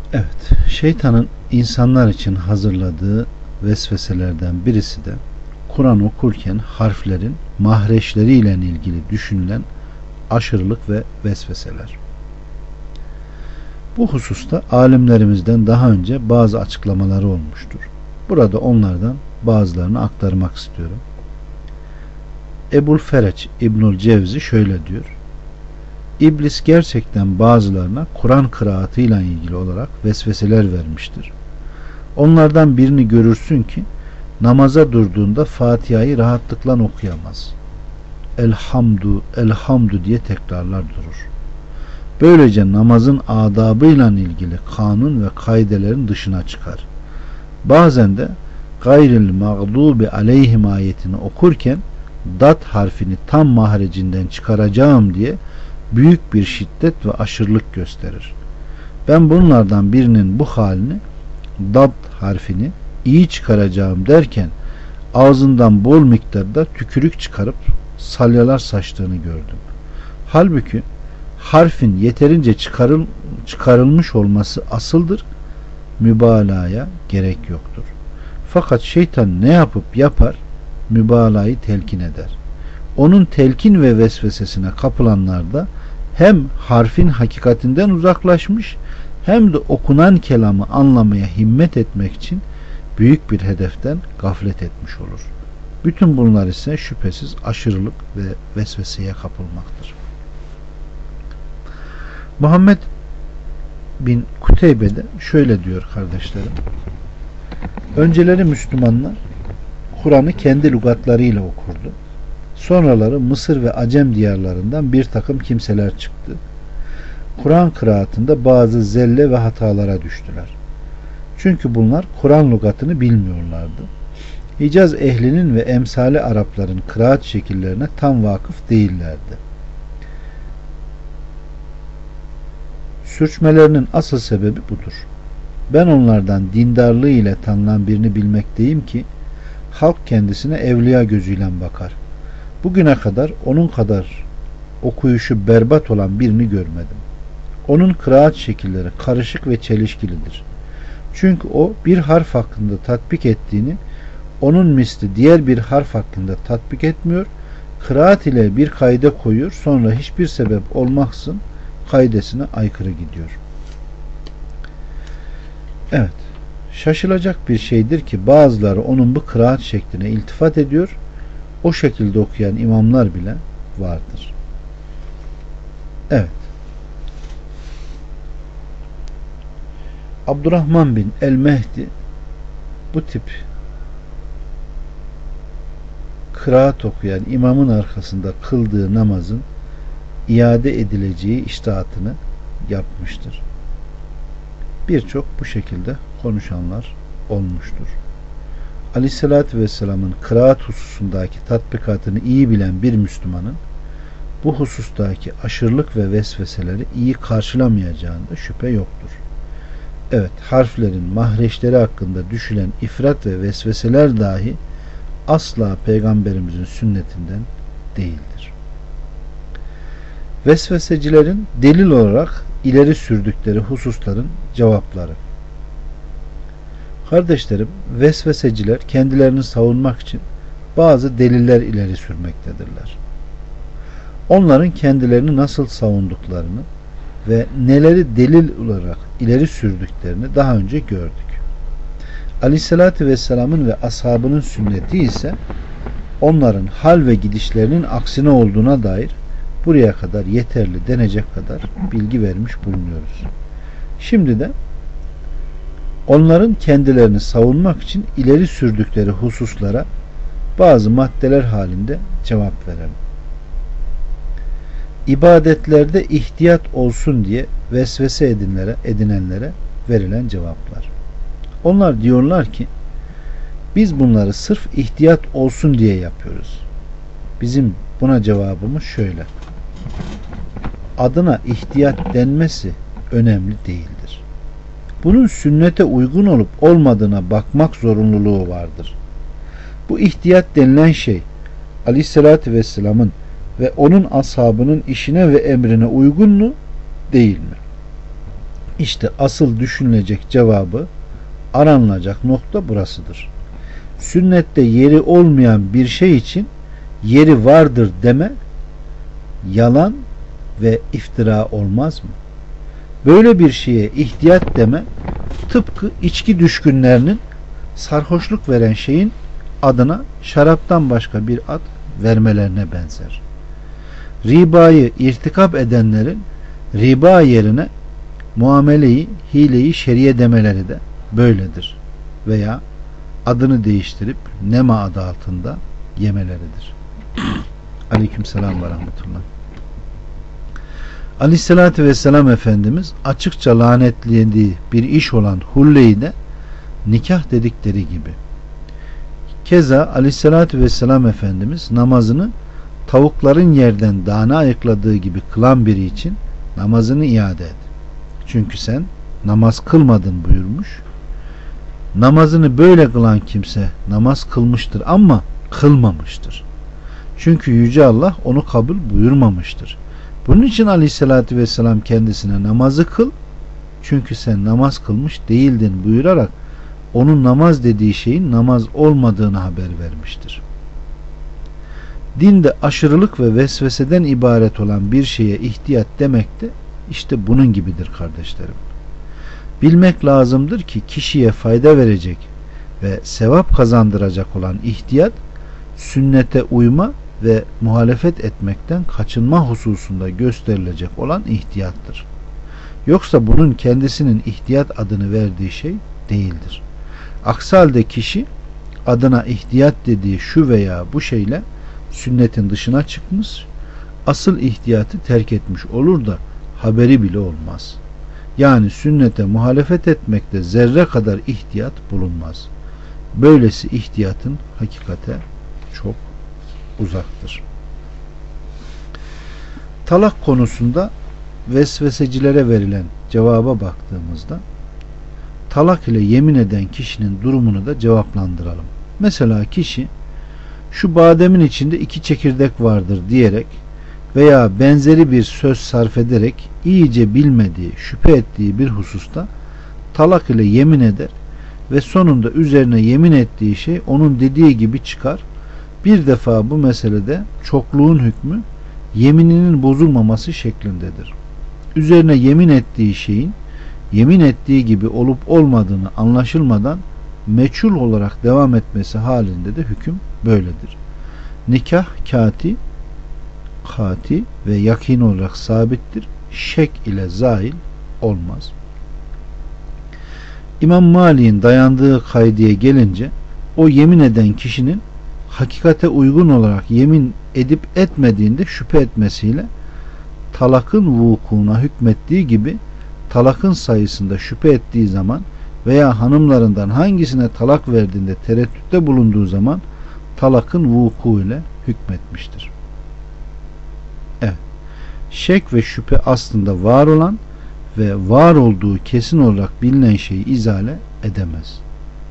Evet, şeytanın insanlar için hazırladığı vesveselerden birisi de Kur'an okurken harflerin mahreçleriyle ilgili düşünülen aşırılık ve vesveseler. Bu hususta alimlerimizden daha önce bazı açıklamaları olmuştur. Burada onlardan bazılarını aktarmak istiyorum. Ebul Fereç İbnül Cevzi şöyle diyor: İblis gerçekten bazılarına Kur'an kıraatıyla ilgili olarak vesveseler vermiştir. Onlardan birini görürsün ki namaza durduğunda Fatiha'yı rahatlıkla okuyamaz. Elhamdu, elhamdu diye tekrarlar durur. Böylece namazın adabıyla ilgili kanun ve kaidelerin dışına çıkar. Bazen de gayril mağdubi aleyhim ayetini okurken dat harfini tam mahrecinden çıkaracağım diye büyük bir şiddet ve aşırılık gösterir. Ben bunlardan birinin bu halini, dat harfini iyi çıkaracağım derken ağzından bol miktarda tükürük çıkarıp salyalar saçtığını gördüm. Halbuki harfin yeterince çıkarılmış olması asıldır, mübalağaya gerek yoktur. Fakat şeytan ne yapıp yapar? Mübalağayı telkin eder. Onun telkin ve vesvesesine kapılanlar da hem harfin hakikatinden uzaklaşmış hem de okunan kelamı anlamaya himmet etmek için büyük bir hedeften gaflet etmiş olur. Bütün bunlar ise şüphesiz aşırılık ve vesveseye kapılmaktır. Muhammed bin Kuteybe'de şöyle diyor kardeşlerim: önceleri Müslümanlar Kur'an'ı kendi lügatlarıyla okurdu. Sonraları Mısır ve Acem diyarlarından bir takım kimseler çıktı. Kur'an kıraatında bazı zelle ve hatalara düştüler. Çünkü bunlar Kur'an lügatını bilmiyorlardı. Hicaz ehlinin ve emsali Arapların kıraat şekillerine tam vakıf değillerdi. Sürçmelerinin asıl sebebi budur. Ben onlardan dindarlığı ile tanınan birini bilmekteyim ki halk kendisine evliya gözüyle bakar. Bugüne kadar onun kadar okuyuşu berbat olan birini görmedim. Onun kıraat şekilleri karışık ve çelişkilidir. Çünkü o bir harf hakkında tatbik ettiğini onun misli diğer bir harf hakkında tatbik etmiyor, kıraat ile bir kaide koyuyor, sonra hiçbir sebep olmaksızın kaidesine aykırı gidiyor. Evet, şaşılacak bir şeydir ki bazıları onun bu kıraat şekline iltifat ediyor, o şekilde okuyan imamlar bile vardır. Evet. Abdurrahman bin el-Mehdi bu tip kıraat okuyan imamın arkasında kıldığı namazın iade edileceği içtihatını yapmıştır. Birçok bu şekilde konuşanlar olmuştur. Aleyhissalatü vesselamın kıraat hususundaki tatbikatını iyi bilen bir Müslümanın bu husustaki aşırılık ve vesveseleri iyi karşılamayacağında şüphe yoktur. Evet, harflerin mahreçleri hakkında düşülen ifrat ve vesveseler dahi asla Peygamberimizin sünnetinden değildir. Vesvesecilerin delil olarak ileri sürdükleri hususların cevapları. Kardeşlerim, vesveseciler kendilerini savunmak için bazı deliller ileri sürmektedirler. Onların kendilerini nasıl savunduklarını ve neleri delil olarak ileri sürdüklerini daha önce gördük. Aleyhissalatü vesselamın ve ashabının sünneti ise onların hal ve gidişlerinin aksine olduğuna dair buraya kadar yeterli denecek kadar bilgi vermiş bulunuyoruz. Şimdi de onların kendilerini savunmak için ileri sürdükleri hususlara bazı maddeler halinde cevap verelim. İbadetlerde ihtiyat olsun diye vesvese edinenlere verilen cevaplar. Onlar diyorlar ki biz bunları sırf ihtiyat olsun diye yapıyoruz. Bizim buna cevabımız şöyle: adına ihtiyat denmesi önemli değildir. Bunun sünnete uygun olup olmadığına bakmak zorunluluğu vardır. Bu ihtiyat denilen şey Aleyhisselatü Vesselam'ın ve onun ashabının işine ve emrine uygun mu, değil mi? İşte asıl düşünülecek cevabı, aranılacak nokta burasıdır. Sünnette yeri olmayan bir şey için yeri vardır deme yalan ve iftira olmaz mı? Böyle bir şeye ihtiyat deme tıpkı içki düşkünlerinin sarhoşluk veren şeyin adına şaraptan başka bir ad vermelerine benzer. Ribayı irtikap edenlerin riba yerine muameleyi, hileyi şeriye demeleri de böyledir. Veya adını değiştirip nema adı altında yemeleridir. Aleykümselam ve rahmetullah. Aleyhissalatü vesselam Efendimiz açıkça lanetlediği bir iş olan hulleyi de nikah dedikleri gibi. Keza Aleyhissalatü vesselam Efendimiz namazını tavukların yerden dana ayıkladığı gibi kılan biri için namazını iade et. Çünkü sen namaz kılmadın buyurmuş. Namazını böyle kılan kimse namaz kılmıştır ama kılmamıştır. Çünkü Yüce Allah onu kabul buyurmamıştır. Bunun için Aleyhisselatü Vesselam kendisine namazı kıl, çünkü sen namaz kılmış değildin buyurarak onun namaz dediği şeyin namaz olmadığını haber vermiştir. Dinde aşırılık ve vesveseden ibaret olan bir şeye ihtiyat demek de işte bunun gibidir kardeşlerim. Bilmek lazımdır ki kişiye fayda verecek ve sevap kazandıracak olan ihtiyat, sünnete uyma ve muhalefet etmekten kaçınma hususunda gösterilecek olan ihtiyattır. Yoksa bunun kendisinin ihtiyat adını verdiği şey değildir. Aksi halde kişi adına ihtiyat dediği şu veya bu şeyle sünnetin dışına çıkmış, asıl ihtiyatı terk etmiş olur da haberi bile olmaz. Yani sünnete muhalefet etmekte zerre kadar ihtiyat bulunmaz. Böylesi ihtiyatın hakikate çok uzaktır. Talak konusunda vesvesecilere verilen cevaba baktığımızda talak ile yemin eden kişinin durumunu da cevaplandıralım. Mesela kişi şu bademin içinde 2 çekirdek vardır diyerek veya benzeri bir söz sarf ederek iyice bilmediği, şüphe ettiği bir hususta talak ile yemin eder ve sonunda üzerine yemin ettiği şey onun dediği gibi çıkar. Bir defa bu meselede çokluğun hükmü yemininin bozulmaması şeklindedir. Üzerine yemin ettiği şeyin yemin ettiği gibi olup olmadığını anlaşılmadan meçhul olarak devam etmesi halinde de hüküm böyledir. Nikah kati ve yakin olarak sabittir. Şek ile zail olmaz. İmam Malik'in dayandığı kaydeye gelince o yemin eden kişinin hakikate uygun olarak yemin edip etmediğinde şüphe etmesiyle talakın vukuuna hükmettiği gibi talakın sayısında şüphe ettiği zaman veya hanımlarından hangisine talak verdiğinde tereddütte bulunduğu zaman talakın vuku ile hükmetmiştir. Evet. Şek ve şüphe aslında var olan ve var olduğu kesin olarak bilinen şeyi izale edemez.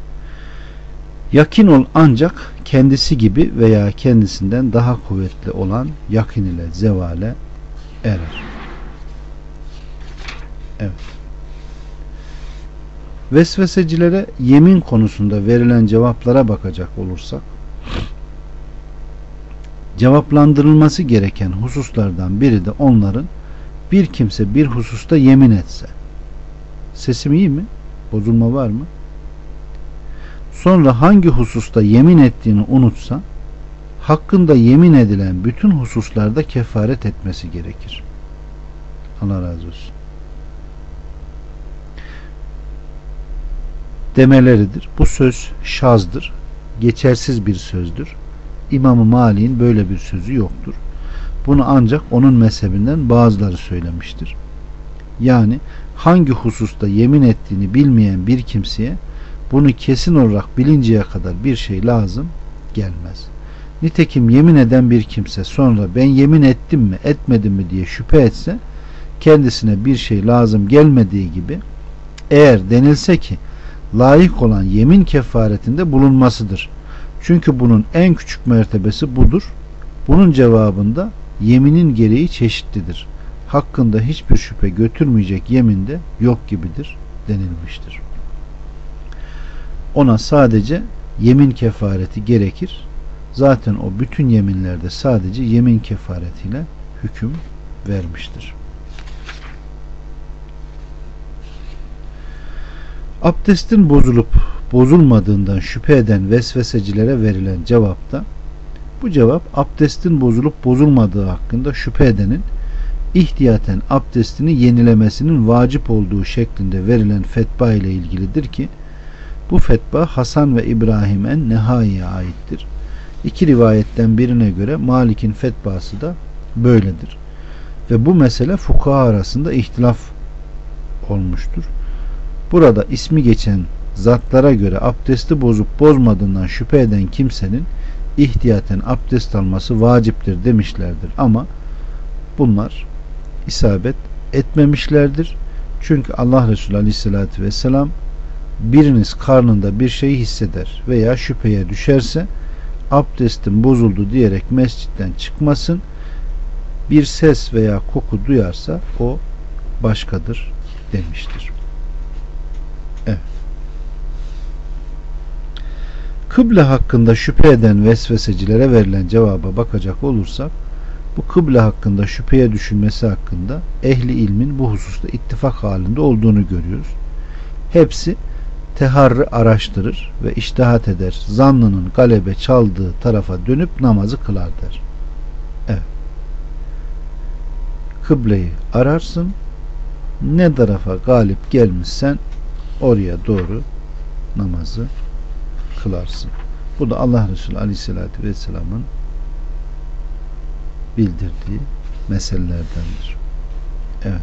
Yakin ol ancak kendisi gibi veya kendisinden daha kuvvetli olan yakin ile zevale erer. Evet. Vesvesecilere yemin konusunda verilen cevaplara bakacak olursak, cevaplandırılması gereken hususlardan biri de onların bir kimse bir hususta yemin etse, sesim iyi mi? Bozulma var mı? Sonra hangi hususta yemin ettiğini unutsa, hakkında yemin edilen bütün hususlarda kefaret etmesi gerekir. Allah razı olsun. Demeleridir. Bu söz şazdır. Geçersiz bir sözdür. İmam-ı Malik'in böyle bir sözü yoktur. Bunu ancak onun mezhebinden bazıları söylemiştir. Yani hangi hususta yemin ettiğini bilmeyen bir kimseye bunu kesin olarak bilinceye kadar bir şey lazım gelmez. Nitekim yemin eden bir kimse sonra ben yemin ettim mi etmedim mi diye şüphe etse kendisine bir şey lazım gelmediği gibi eğer denilse ki layık olan yemin kefaretinde bulunmasıdır. Çünkü bunun en küçük mertebesi budur. Bunun cevabında yeminin gereği çeşitlidir. hakkında hiçbir şüphe götürmeyecek yemin de yok gibidir denilmiştir. Ona sadece yemin kefareti gerekir. Zaten o bütün yeminlerde sadece yemin kefaretiyle hüküm vermiştir. Abdestin bozulup bozulmadığından şüphe eden vesvesecilere verilen cevapta, bu cevap abdestin bozulup bozulmadığı hakkında şüphe edenin ihtiyaten abdestini yenilemesinin vacip olduğu şeklinde verilen fetva ile ilgilidir ki bu fetva Hasan ve İbrahim en-Nehai'ye aittir. İki rivayetten birine göre Malik'in fetvası da böyledir. Ve bu mesele fukaha arasında ihtilaf olmuştur. Burada ismi geçen zatlara göre abdesti bozup bozmadığından şüphe eden kimsenin ihtiyaten abdest alması vaciptir demişlerdir. Ama bunlar isabet etmemişlerdir. Çünkü Allah Resulü Aleyhisselatü Vesselam biriniz karnında bir şeyi hisseder veya şüpheye düşerse abdestin bozuldu diyerek mescitten çıkmasın. Bir ses veya koku duyarsa o başkadır demiştir. Evet. Kıble hakkında şüphe eden vesvesecilere verilen cevaba bakacak olursak, bu kıble hakkında şüpheye düşülmesi hakkında ehli ilmin bu hususta ittifak halinde olduğunu görüyoruz. Hepsi teharrı araştırır ve içtihat eder. Zannının galebe çaldığı tarafa dönüp namazı kılar der. Evet. Kıbleyi ararsın, ne tarafa galip gelmişsen oraya doğru namazı kılarsın. Bu da Allah Resulü Aleyhisselatü Vesselam'ın bildirdiği meselelerdendir. Evet.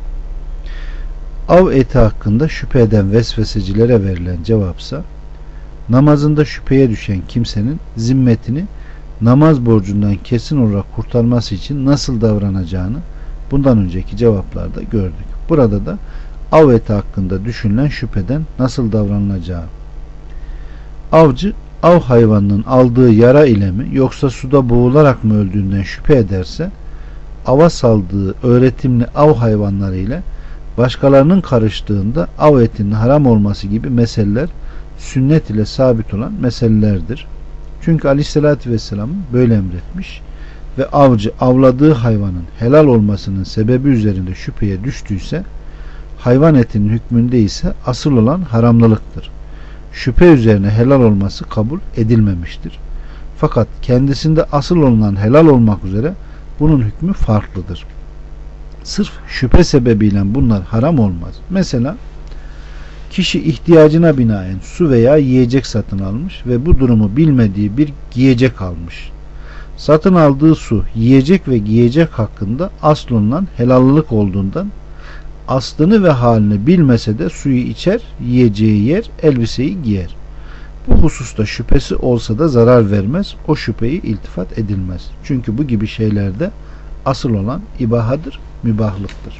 Av eti hakkında şüphe eden vesvesecilere verilen cevapsa, namazında şüpheye düşen kimsenin zimmetini namaz borcundan kesin olarak kurtarması için nasıl davranacağını bundan önceki cevaplarda gördük. Burada da av eti hakkında düşünülen şüpheden nasıl davranılacağı. Avcı av hayvanının aldığı yara ile mi yoksa suda boğularak mı öldüğünden şüphe ederse, ava saldığı öğretimli av hayvanları ile başkalarının karıştığında av etinin haram olması gibi meseleler sünnet ile sabit olan meselelerdir. Çünkü Aleyhisselatü Vesselam böyle emretmiş ve avcı avladığı hayvanın helal olmasının sebebi üzerinde şüpheye düştüyse, hayvan etinin hükmünde ise asıl olan haramlılıktır. Şüphe üzerine helal olması kabul edilmemiştir. Fakat kendisinde asıl olunan helal olmak üzere bunun hükmü farklıdır. Sırf şüphe sebebiyle bunlar haram olmaz. Mesela kişi ihtiyacına binaen su veya yiyecek satın almış ve bu durumu bilmediği bir giyecek almış. Satın aldığı su, yiyecek ve giyecek hakkında asıl olunan helallılık olduğundan aslını ve halini bilmese de suyu içer, yiyeceği yer, elbiseyi giyer. Bu hususta şüphesi olsa da zarar vermez, o şüpheyi iltifat edilmez. Çünkü bu gibi şeylerde asıl olan ibahadır, mübahlıktır.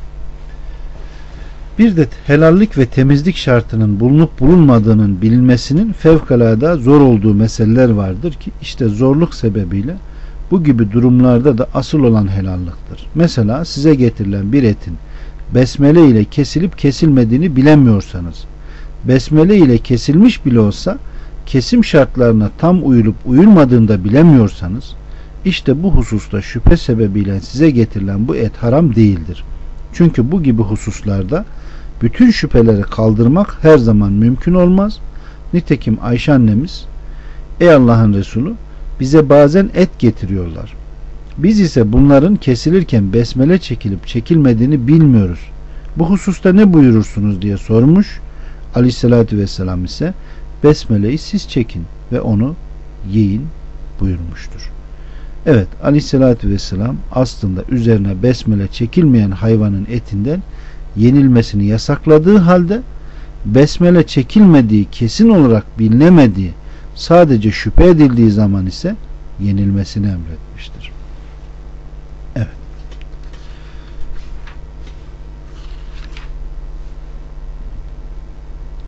Bir de helallik ve temizlik şartının bulunup bulunmadığının bilinmesinin fevkalade zor olduğu meseleler vardır ki işte zorluk sebebiyle bu gibi durumlarda da asıl olan helallıktır. Mesela size getirilen bir etin besmele ile kesilip kesilmediğini bilemiyorsanız, besmele ile kesilmiş bile olsa kesim şartlarına tam uyulup uyulmadığını da bilemiyorsanız, işte bu hususta şüphe sebebiyle size getirilen bu et haram değildir. Çünkü bu gibi hususlarda bütün şüpheleri kaldırmak her zaman mümkün olmaz. Nitekim Ayşe annemiz, ey Allah'ın Resulü, bize bazen et getiriyorlar. Biz ise bunların kesilirken besmele çekilip çekilmediğini bilmiyoruz. Bu hususta ne buyurursunuz diye sormuş. Aleyhissalatü vesselam ise besmeleyi siz çekin ve onu yiyin buyurmuştur. Evet, Aleyhissalatü vesselam aslında üzerine besmele çekilmeyen hayvanın etinden yenilmesini yasakladığı halde besmele çekilmediği kesin olarak bilinemediği, sadece şüphe edildiği zaman ise yenilmesini emretmiştir.